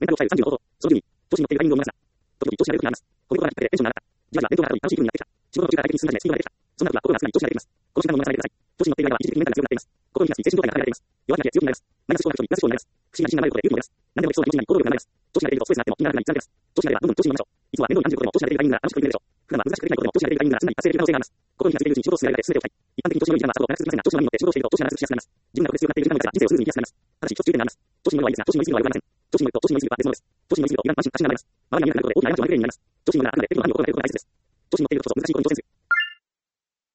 メンタルを抑える30の方法。その順に、調子に乗っているタイミングを見逃すな。時々調子が出る時があります。このことがきっかけでテンションが上がった。じわじわ弁当が後に楽しい風になってきた。仕事の途中から快適に進んだりスピードが出てきた。そんな時は心がすでに調子が出ています。この瞬間を見逃さないでください。調子に乗っている間は一時的にメンタルが強くなっています。心に気がつき、精神状態が高められています。弱気な気強くなります。マイナス思考が不調になります。不思議な自信が生まれることで勇気も出ます。何でもできそうな気持ちになり行動力が生まれます。調子になっているとストレスがあっても気にならなくなり続けます。調子になればどんどん調子に乗りましょう。いつもは面倒に感じることでも調子が出ているタイミングが楽しく感じるでしょう。普段は難しくできないことでも調子が出ているタイミングが常に発生している可能性があります。心に気がついているうちに仕事を進められて全てをしたい。一般的に調子の良い時間はさほど長く続きませんが、調子の波に乗って仕事をしていると調子が長く続きやすくなります。自分がここで必要になっている時間が長いから人生をスムーズに生きやすくなります。ただし、一つ注意点があります。調子に乗るのはいいですが、調子に乗りすぎるのは良くありません。調子に乗ると調子に乗りすぎるは別物です。調子に乗りすぎると胃が安心がなります。周りが見えなくなることで大きな過ちを招く原因になります。調子に乗るのはあくまで適度な波を越えることが大切です。調子に乗っているとこそ難しいことに挑戦する。